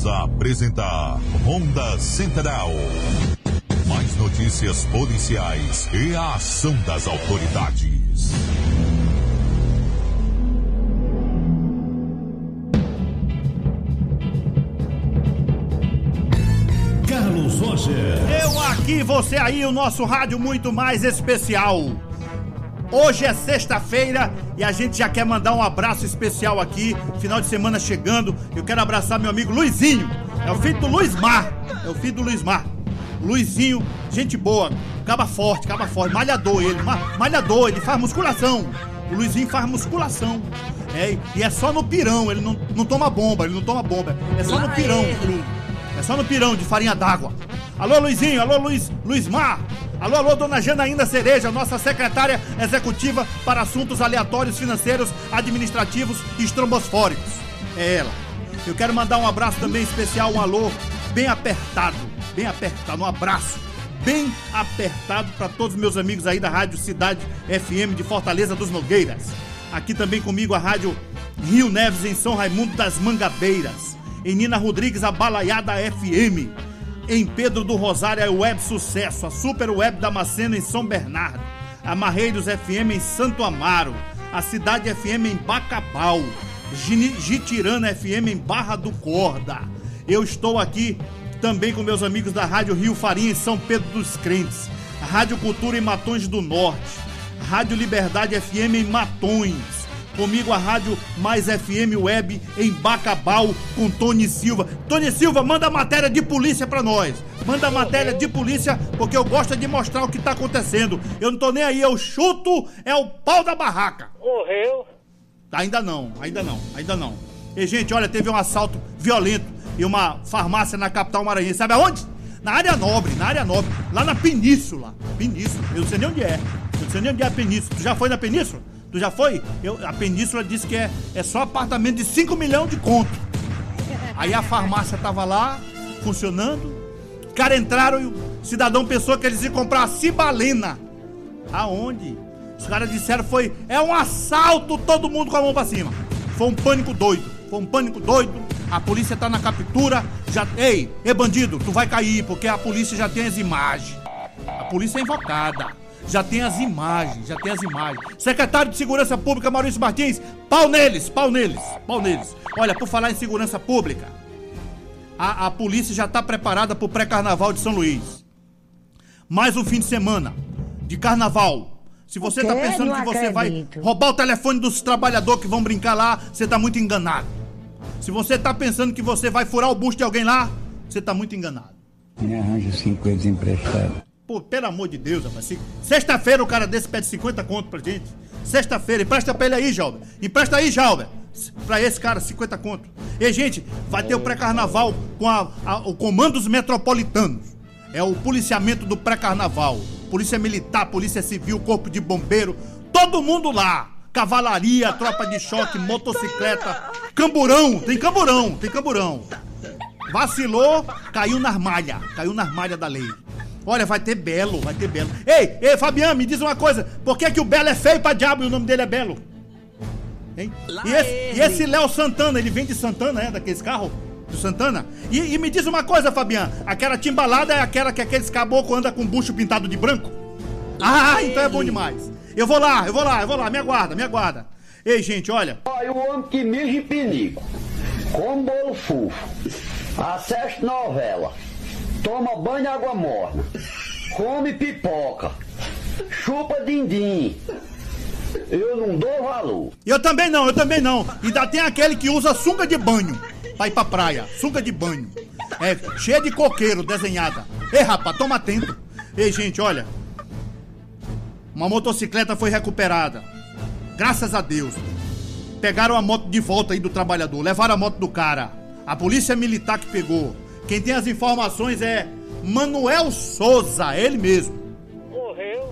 Voltamos a apresentar Ronda Central. Mais notícias policiais e a ação das autoridades. Carlos Roger. Eu aqui, você aí, o nosso rádio muito mais especial. Hoje é sexta-feira e a gente já quer mandar um abraço especial aqui. Final de semana chegando. Eu quero abraçar meu amigo Luizinho. É o filho do Luizmar. Luizinho, gente boa. Caba forte. Malhador ele. Malhador, ele faz musculação. O Luizinho faz musculação. E é só no pirão, ele não toma bomba. É só no pirão. É só no pirão de farinha d'água. Alô, Luizinho, alô, Luizmar. Alô, dona Janaína Cereja, nossa secretária executiva para assuntos aleatórios, financeiros, administrativos e estrombosfóricos. É ela. Eu quero mandar um abraço também especial, um alô bem apertado, um abraço bem apertado para todos os meus amigos aí da Rádio Cidade FM de Fortaleza dos Nogueiras. Aqui também comigo a Rádio Rio Neves em São Raimundo das Mangabeiras. Em Nina Rodrigues, a Balaiada FM. Em Pedro do Rosário, a Web Sucesso, a Super Web Damasceno em São Bernardo, a Marreiros FM em Santo Amaro, a Cidade FM em Bacabal, Gitirana FM em Barra do Corda. Eu estou aqui também com meus amigos da Rádio Rio Farinha em São Pedro dos Crentes, a Rádio Cultura em Matões do Norte, a Rádio Liberdade FM em Matões. Comigo a Rádio Mais FM Web em Bacabal com Tony Silva. Tony Silva, manda a matéria de polícia pra nós. Manda a matéria de polícia, porque eu gosto de mostrar o que tá acontecendo. Eu não tô nem aí, eu chuto, é o pau da barraca. Morreu? Ainda não. E, gente, olha, teve um assalto violento em uma farmácia na capital maranhense. Sabe aonde? Na área nobre, lá na Península. Eu não sei nem onde é. A Península. Tu já foi na Península? Tu já foi? A Península disse que é só apartamento de 5 milhões de conto. Aí a farmácia tava lá, funcionando. Os caras entraram e o cidadão pensou que eles iam comprar a cibalena. Aonde? Os caras disseram é um assalto, todo mundo com a mão pra cima. Foi um pânico doido. A polícia tá na captura. Ei, bandido, tu vai cair, porque a polícia já tem as imagens. A polícia é invocada. Já tem as imagens. Secretário de Segurança Pública, Maurício Martins, pau neles. Olha, por falar em segurança pública, a polícia já está preparada para o pré-carnaval de São Luís. Mais um fim de semana de carnaval. Se você está pensando que você vai roubar o telefone dos trabalhadores que vão brincar lá, você está muito enganado. Se você está pensando que você vai furar o busto de alguém lá, você está muito enganado. Me arranja 5 coisas emprestadas. Pô, pelo amor de Deus, rapaz. Sexta-feira o cara desse pede 50 conto pra gente. Sexta-feira, empresta pra ele aí, Jalber. Pra esse cara, 50 conto. E, gente, vai ter o pré-carnaval com o Comandos Metropolitanos. É o policiamento do pré-carnaval. Polícia Militar, Polícia Civil, Corpo de Bombeiro. Todo mundo lá. Cavalaria, tropa de choque, motocicleta. Camburão, tem camburão. Vacilou, caiu nas malhas da lei. Olha, vai ter Belo. Ei, Fabiano, me diz uma coisa. Por que o Belo é feio pra diabo e o nome dele é Belo? Hein? E esse Léo Santana, ele vem de Santana, daqueles carros do Santana? E me diz uma coisa, Fabiano. Aquela timbalada é aquela que aqueles caboclos andam com bucho pintado de branco? Então é bom demais. Eu vou lá, me aguarda. Ei, gente, olha. Olha, o homem que mija em pinico, come bolo fufo, assiste novela, toma banho de água morna, come pipoca, chupa dindim. Eu não dou valor. Eu também não. E ainda tem aquele que usa sunga de banho pra ir pra praia. Sunga de banho. É, cheia de coqueiro desenhada. Ei, rapaz, toma atento. Ei, gente, olha. Uma motocicleta foi recuperada. Graças a Deus. Pegaram a moto de volta aí do trabalhador. Levaram a moto do cara. A polícia militar que pegou. Quem tem as informações é Manuel Souza, ele mesmo. Morreu.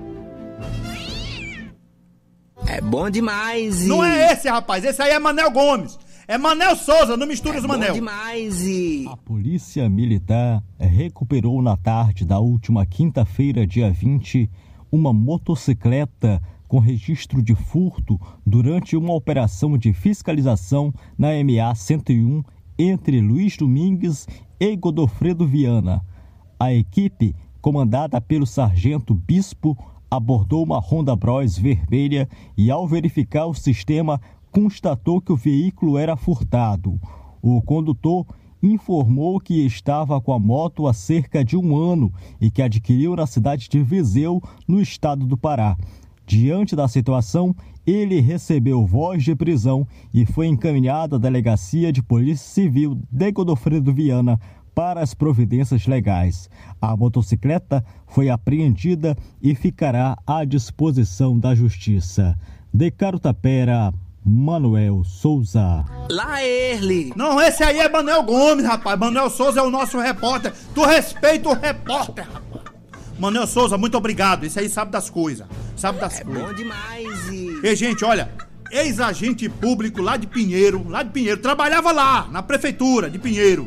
É bom demais. Não é esse, rapaz. Esse aí é Manel Gomes. É Manel Souza, não mistura os Manel. Bom demais. A Polícia Militar recuperou na tarde da última quinta-feira, dia 20, uma motocicleta com registro de furto durante uma operação de fiscalização na MA 101 entre Luiz Domingues e Godofredo Viana. A equipe, comandada pelo sargento Bispo, abordou uma Honda Bros vermelha e, ao verificar o sistema, constatou que o veículo era furtado. O condutor informou que estava com a moto há cerca de 1 ano e que adquiriu na cidade de Viseu, no estado do Pará. Diante da situação, ele recebeu voz de prisão e foi encaminhado à Delegacia de Polícia Civil de Godofredo Viana para as providências legais. A motocicleta foi apreendida e ficará à disposição da Justiça. De Carutapera, Manuel Souza. Lá ele! Não, esse aí é Manuel Gomes, rapaz. Manuel Souza é o nosso repórter. Tu respeita o repórter, rapaz. Manuel Souza, muito obrigado. Esse aí sabe das coisas. Sabe das coisas. Bom demais! Ei, gente, olha, ex-agente público lá de Pinheiro, trabalhava lá, na prefeitura de Pinheiro.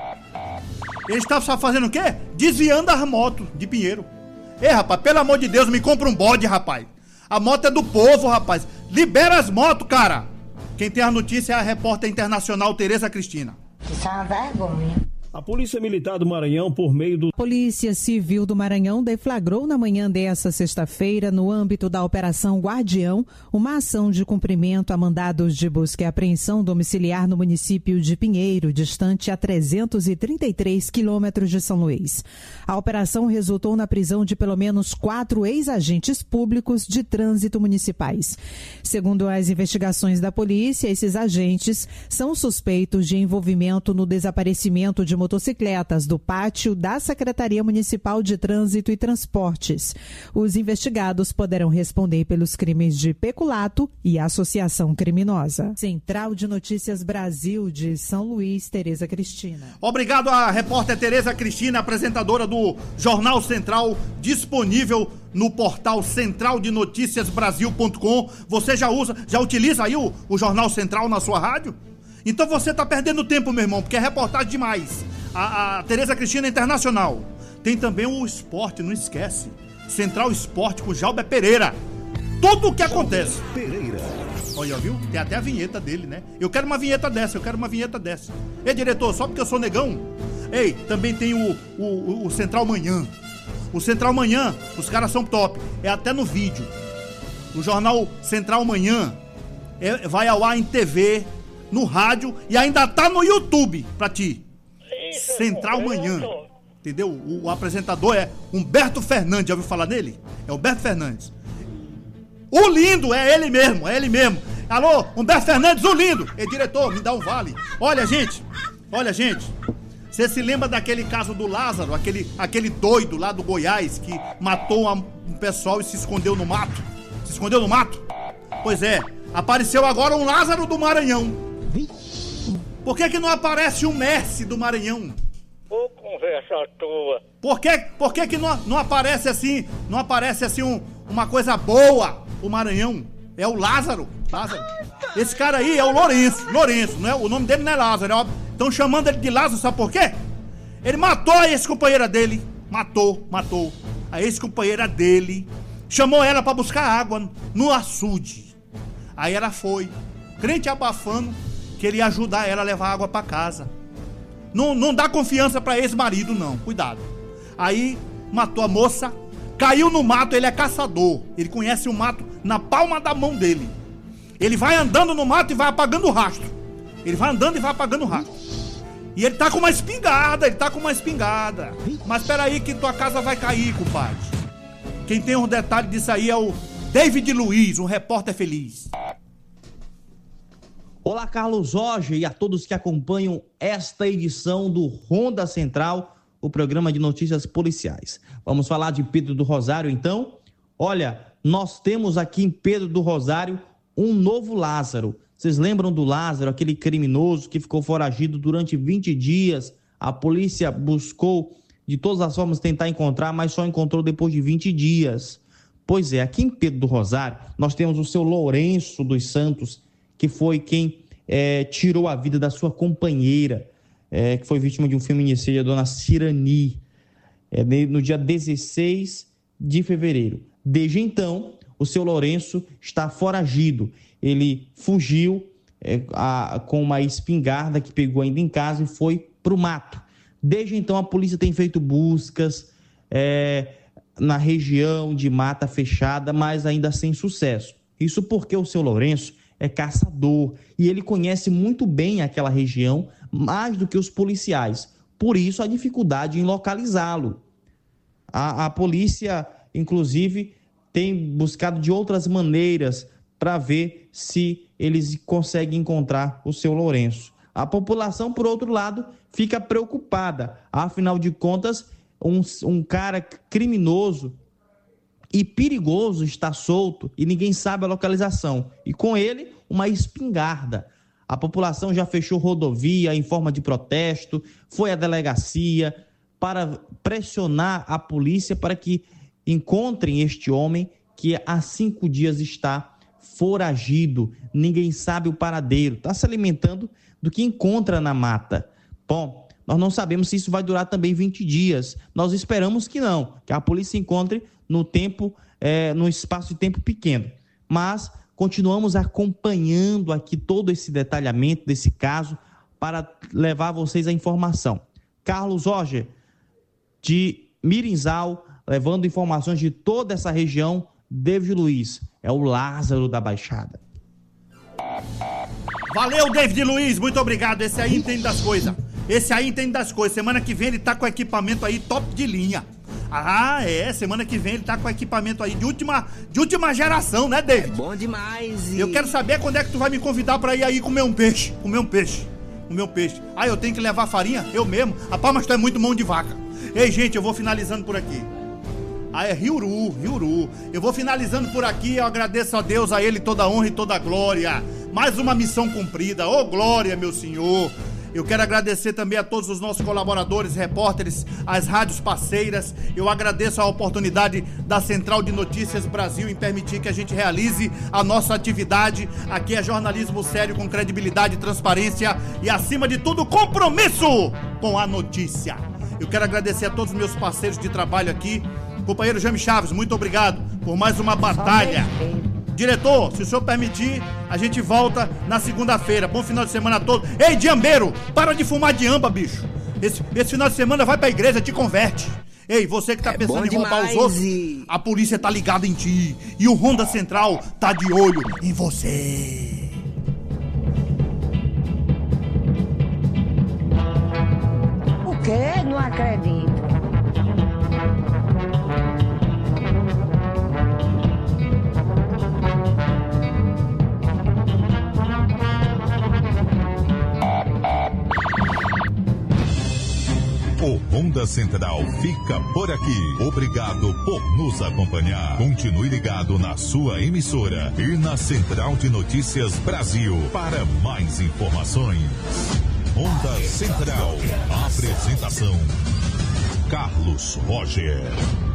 Ele estava só fazendo o quê? Desviando as motos de Pinheiro. Ei, rapaz, pelo amor de Deus, me compra um bode, rapaz. A moto é do povo, rapaz. Libera as motos, cara. Quem tem a notícia é a repórter internacional Tereza Cristina. Isso é uma vergonha. A Polícia Militar do Maranhão, por meio do... Polícia Civil do Maranhão deflagrou na manhã desta sexta-feira, no âmbito da Operação Guardião, uma ação de cumprimento a mandados de busca e apreensão domiciliar no município de Pinheiro, distante a 333 quilômetros de São Luís. A operação resultou na prisão de pelo menos 4 ex-agentes públicos de trânsito municipais. Segundo as investigações da polícia, esses agentes são suspeitos de envolvimento no desaparecimento de motocicletas do pátio da Secretaria Municipal de Trânsito e Transportes. Os investigados poderão responder pelos crimes de peculato e associação criminosa. Central de Notícias Brasil de São Luís, Tereza Cristina. Obrigado à repórter Tereza Cristina, apresentadora do Jornal Central, disponível no portal centraldenoticiasbrasil.com. Você já utiliza aí o Jornal Central na sua rádio? Então você tá perdendo tempo, meu irmão, porque é reportagem demais. A Tereza Cristina Internacional. Tem também o esporte, não esquece. Central Esporte com Jalber Pereira. Tudo o que acontece. Pereira. Olha, viu? Tem até a vinheta dele, né? Eu quero uma vinheta dessa. Ei, diretor, só porque eu sou negão? Ei, também tem o Central Manhã. O Central Manhã, os caras são top. É até no vídeo. O jornal Central Manhã vai ao ar em TV, no rádio e ainda tá no YouTube pra ti. Central Manhã. Entendeu? O apresentador é Humberto Fernandes. Já ouviu falar nele? É Humberto Fernandes. O lindo é ele mesmo. Alô, Humberto Fernandes, o lindo. Ei, diretor, me dá um vale. Olha, gente. Você se lembra daquele caso do Lázaro? Aquele doido lá do Goiás que matou um pessoal e se escondeu no mato? Pois é. Apareceu agora um Lázaro do Maranhão. Por que não aparece um Messi do Maranhão? Ô, conversa tua. Por que não aparece assim, uma coisa boa, o Maranhão? É o Lázaro. Esse cara aí é o Lourenço, não é? O nome dele não é Lázaro. Estão chamando ele de Lázaro, sabe por quê? Ele matou a ex-companheira dele. Matou. A ex-companheira dele. Chamou ela pra buscar água no açude. Aí ela foi, crente abafando, que ele ia ajudar ela a levar água pra casa. Não dá confiança pra ex-marido, não. Cuidado. Aí matou a moça, caiu no mato. Ele é caçador. Ele conhece o mato na palma da mão dele. Ele vai andando no mato e vai apagando o rastro. E ele tá com uma espingarda. Mas peraí que tua casa vai cair, compadre. Quem tem um detalhe disso aí é o David Luiz, um repórter feliz. Olá, Carlos Roger, e a todos que acompanham esta edição do Ronda Central, o programa de notícias policiais. Vamos falar de Pedro do Rosário, então? Olha, nós temos aqui em Pedro do Rosário um novo Lázaro. Vocês lembram do Lázaro, aquele criminoso que ficou foragido durante 20 dias? A polícia buscou de todas as formas tentar encontrar, mas só encontrou depois de 20 dias. Pois é, aqui em Pedro do Rosário, nós temos o seu Lourenço dos Santos, que foi quem tirou a vida da sua companheira, que foi vítima de um feminicídio, a dona Cirani, no dia 16 de fevereiro. Desde então, o seu Lourenço está foragido. Ele fugiu com uma espingarda que pegou ainda em casa e foi para o mato. Desde então, a polícia tem feito buscas na região de mata fechada, mas ainda sem sucesso. Isso porque o seu Lourenço é caçador e ele conhece muito bem aquela região, mais do que os policiais. Por isso, a dificuldade em localizá-lo. A polícia, inclusive, tem buscado de outras maneiras para ver se eles conseguem encontrar o seu Lourenço. A população, por outro lado, fica preocupada. Afinal de contas, um cara criminoso e perigoso está solto e ninguém sabe a localização. E com ele, uma espingarda. A população já fechou rodovia em forma de protesto, foi à delegacia para pressionar a polícia para que encontrem este homem que há 5 dias está foragido. Ninguém sabe o paradeiro, está se alimentando do que encontra na mata. Bom, nós não sabemos se isso vai durar também 20 dias. Nós esperamos que não, que a polícia encontre no espaço de tempo pequeno. Mas continuamos acompanhando aqui todo esse detalhamento desse caso para levar a vocês a informação. Carlos Roger, de Mirinzal, levando informações de toda essa região. David Luiz, é o Lázaro da Baixada. Valeu, David Luiz, muito obrigado. Esse aí entende das coisas. Semana que vem ele tá com equipamento aí top de linha. Semana que vem ele tá com equipamento aí de última geração, né, David? É bom demais. Eu quero saber quando é que tu vai me convidar pra ir aí comer um peixe. Eu tenho que levar farinha? Eu mesmo? Rapaz, mas tu é muito mão de vaca. Ei, gente, eu vou finalizando por aqui. É Riuru. Eu vou finalizando por aqui, eu agradeço a Deus, a Ele toda a honra e toda a glória. Mais uma missão cumprida, ô glória, meu Senhor. Eu quero agradecer também a todos os nossos colaboradores, repórteres, as rádios parceiras. Eu agradeço a oportunidade da Central de Notícias Brasil em permitir que a gente realize a nossa atividade. Aqui é jornalismo sério, com credibilidade, transparência e, acima de tudo, compromisso com a notícia. Eu quero agradecer a todos os meus parceiros de trabalho aqui. Companheiro Jaime Chaves, muito obrigado por mais uma batalha. Diretor, se o senhor permitir, a gente volta na segunda-feira. Bom final de semana a todos. Ei, diambeiro, para de fumar diamba, bicho. Esse final de semana vai pra igreja, te converte. Ei, você que tá pensando em roubar os outros, a polícia tá ligada em ti. E o Ronda Central tá de olho em você. O quê? Não acredito. O Ronda Central fica por aqui. Obrigado por nos acompanhar. Continue ligado na sua emissora e na Central de Notícias Brasil para mais informações. Ronda Central. Apresentação: Carlos Roger.